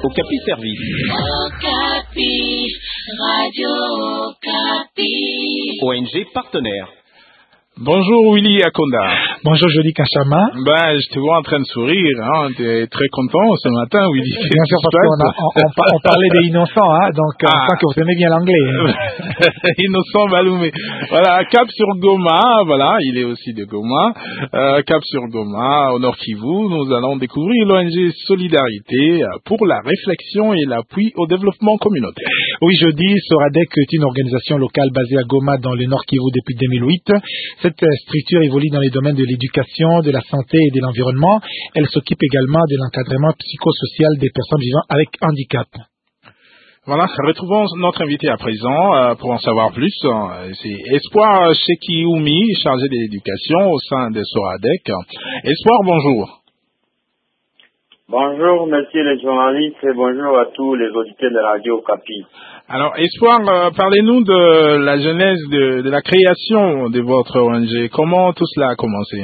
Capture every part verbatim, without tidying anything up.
Okapi Service. Okapi, Radio Okapi. O N G partenaire. Bonjour Willy Akonda. Bonjour Jody Kachama. Ben, je te vois en train de sourire, hein. Tu es très content ce matin, Willy. Bien sûr, parce qu'on a, on, on, on parlait des innocents, hein, donc ah. on sent que vous aimez bien l'anglais. Innocent Baloumé. Voilà, Cap sur Goma, voilà, il est aussi de Goma. Euh, Cap sur Goma, au Nord Kivu, nous allons découvrir l'O N G Solidarité pour la réflexion et l'appui au développement communautaire. Oui, Jody, Soradec est une organisation locale basée à Goma dans le Nord Kivu depuis deux mille huit. Cette structure évolue dans les domaines de l'éducation, de la santé et de l'environnement. Elle s'occupe également de l'encadrement psychosocial des personnes vivant avec handicap. Voilà, retrouvons notre invité à présent euh, pour en savoir plus. C'est Espoir Chekioumi, chargé de l'éducation au sein de Soradec. Espoir, bonjour. Bonjour, monsieur le journaliste, et bonjour à tous les auditeurs de Radio Okapi. Alors, Espoir, euh, parlez-nous de la genèse de, de la création de votre O N G. Comment tout cela a commencé?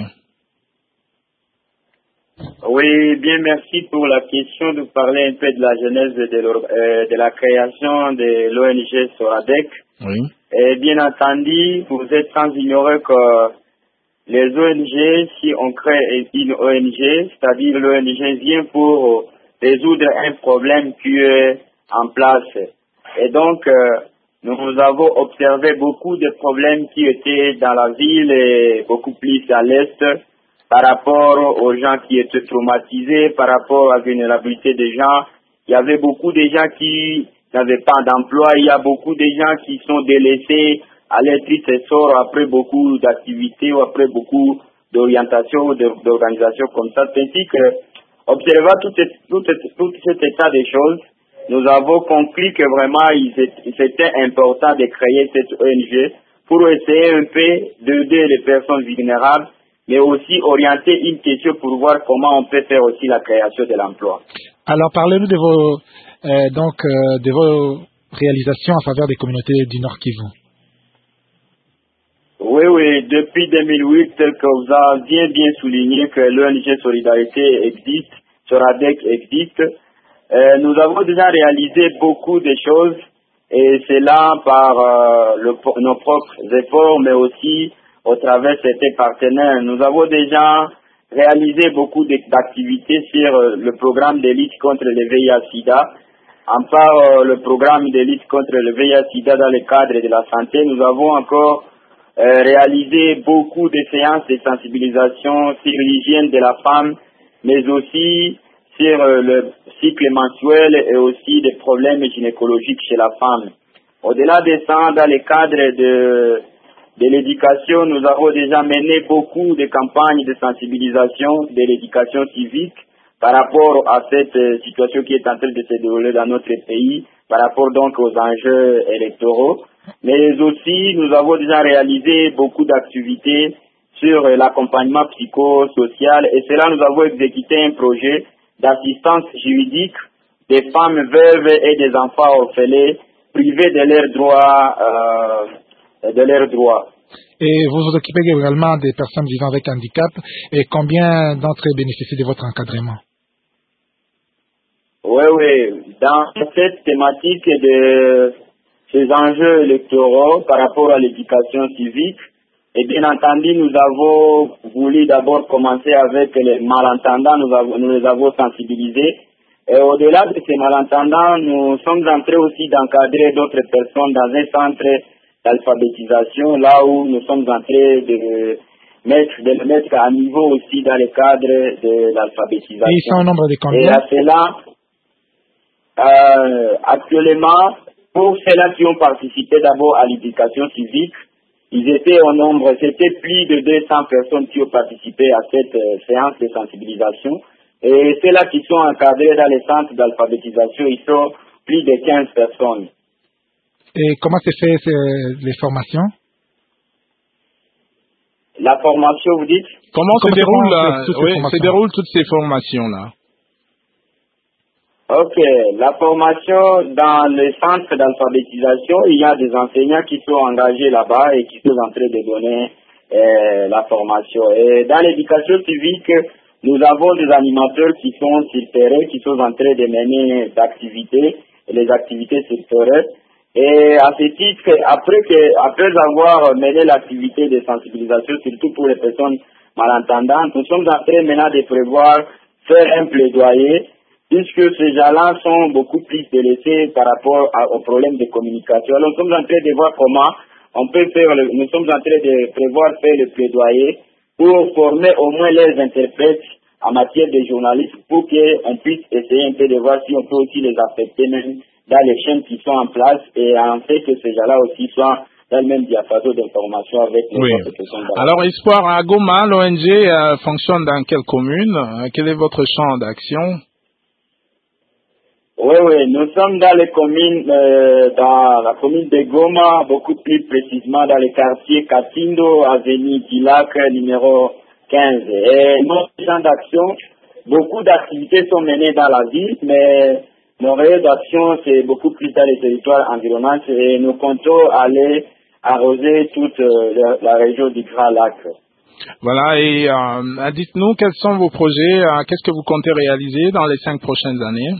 Oui, bien, merci pour la question de parler un peu de la genèse de, euh, de la création de l'O N G Soradec. Oui. Et bien entendu, vous êtes sans ignorer que les O N G, si on crée une O N G, c'est-à-dire l'O N G vient pour résoudre un problème qui est en place. Et donc, euh, nous avons observé beaucoup de problèmes qui étaient dans la ville et beaucoup plus à l'est par rapport aux gens qui étaient traumatisés, par rapport à la vulnérabilité des gens. Il y avait beaucoup de gens qui n'avaient pas d'emploi, il y a beaucoup de gens qui sont délaissés à leur triste sort après beaucoup d'activités ou après beaucoup d'orientation ou d'organisation comme ça. Ainsi que, observant tout, tout, tout cet état des choses, nous avons compris que vraiment c'était important de créer cette O N G pour essayer un peu d'aider les personnes vulnérables, mais aussi orienter une question pour voir comment on peut faire aussi la création de l'emploi. Alors parlez-nous de vos euh, donc euh, de vos réalisations en faveur des communautés du Nord Kivu. Oui, oui, depuis deux mille huit, tel que vous avez bien, bien souligné que l'O N G Solidarité existe, Soradec existe, euh, nous avons déjà réalisé beaucoup de choses, et c'est là par euh, le, nos propres efforts, mais aussi au travers de certains partenaires. Nous avons déjà réalisé beaucoup d'activités sur euh, le programme de lutte contre le V I H-Sida. En part euh, le programme de lutte contre le V I H-Sida dans le cadre de la santé, nous avons encore Euh, réaliser beaucoup de séances de sensibilisation sur l'hygiène de la femme, mais aussi sur euh, le cycle menstruel et aussi des problèmes gynécologiques chez la femme. Au-delà de ça, dans le cadre de, de l'éducation, nous avons déjà mené beaucoup de campagnes de sensibilisation de l'éducation civique par rapport à cette euh, situation qui est en train de se dérouler dans notre pays, par rapport donc aux enjeux électoraux. Mais aussi, nous avons déjà réalisé beaucoup d'activités sur l'accompagnement psychosocial et cela, nous avons exécuté un projet d'assistance juridique des femmes veuves et des enfants orphelins privés de leurs droits, euh, de leurs droits. Et vous vous occupez également des personnes vivant avec handicap. Et combien d'entre eux bénéficient de votre encadrement? Oui, oui. Dans cette thématique de ces enjeux électoraux par rapport à l'éducation civique, et bien entendu, nous avons voulu d'abord commencer avec les malentendants, nous, avons, nous les avons sensibilisés. Et au-delà de ces malentendants, nous sommes en train aussi d'encadrer d'autres personnes dans un centre d'alphabétisation, là où nous sommes en train de mettre, de le mettre à niveau aussi dans le cadre de l'alphabétisation. Et ils sont au nombre de combien? Et à cela, euh, actuellement, pour ceux-là qui ont participé d'abord à l'éducation civique, ils étaient au nombre, c'était plus de deux cents personnes qui ont participé à cette euh, séance de sensibilisation. Et ceux-là qui sont encadrés dans les centres d'alphabétisation, ils sont plus de quinze personnes. Et comment se fait les formations? La formation, vous dites? Comment, comment se déroulent là, oui, se déroulent toutes ces formations-là? Ok, la formation dans le centre d'alphabétisation, il y a des enseignants qui sont engagés là-bas et qui sont en train de donner euh, la formation. Et dans l'éducation civique, Nous avons des animateurs qui sont sur terrain, qui sont en train de mener d'activités, les activités sur terrain. Et à ce titre, après que, après avoir mené l'activité de sensibilisation, surtout pour les personnes malentendantes, nous sommes en train maintenant de prévoir faire un plaidoyer, puisque ces gens-là sont beaucoup plus délaissés par rapport à, aux problèmes de communication. Alors nous sommes en train de voir comment on peut faire, le, nous sommes en train de prévoir faire le plaidoyer pour former au moins les interprètes en matière de journalisme pour qu'on puisse essayer un peu de voir si on peut aussi les affecter même dans les chaînes qui sont en place et en fait que ces gens-là aussi soient dans le même diapason d'information avec les oui. autres personnes. Alors, Espoir, à Goma, l'O N G euh, fonctionne dans quelle commune? euh, Quel est votre champ d'action? Oui, oui, nous sommes dans les communes, euh, dans la commune de Goma, beaucoup plus précisément dans les quartiers Katindo, avenue Tilac, numéro quinze. Et notre champ d'action, beaucoup d'activités sont menées dans la ville, mais nos rayons d'action, c'est beaucoup plus dans les territoires environnants et nous comptons aller arroser toute euh, la, la région du Grand Lac. Voilà, et euh, dites-nous quels sont vos projets, euh, qu'est-ce que vous comptez réaliser dans les cinq prochaines années?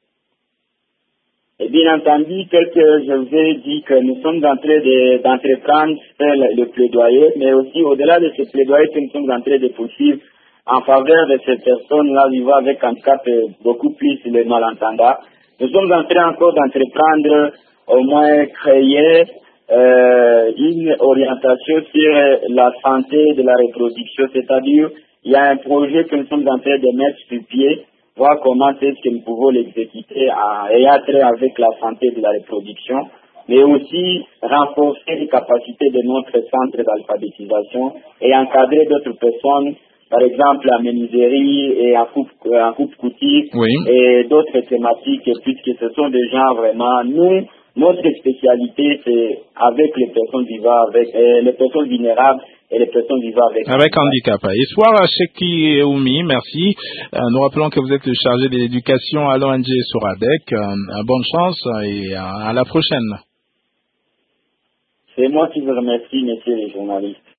Et bien entendu, tel que je vous ai dit que nous sommes en train de, d'entreprendre le, le plaidoyer, mais aussi au-delà de ce plaidoyer que nous sommes en train de poursuivre en faveur de ces personnes-là vivant avec handicap beaucoup plus les malentendants. Nous sommes en train encore d'entreprendre au moins créer euh, une orientation sur la santé de la reproduction, c'est-à-dire il y a un projet que nous sommes en train de mettre sur pied, voir comment est-ce que nous pouvons l'exécuter en ayant trait avec la santé de la reproduction, mais aussi renforcer les capacités de notre centre d'alphabétisation et encadrer d'autres personnes, par exemple la menuiserie et en coupe, en coupe couture oui. et d'autres thématiques, puisque ce sont des gens vraiment, nous, notre spécialité, c'est avec les personnes vivant avec, euh, les personnes vulnérables et les personnes vivant avec Avec handicap. Espoir Cheki Oumi, merci. Euh, nous rappelons que vous êtes le chargé de l'éducation à l'O N G Soradec. Euh, bonne chance et à la prochaine. C'est moi qui vous remercie, messieurs les journalistes.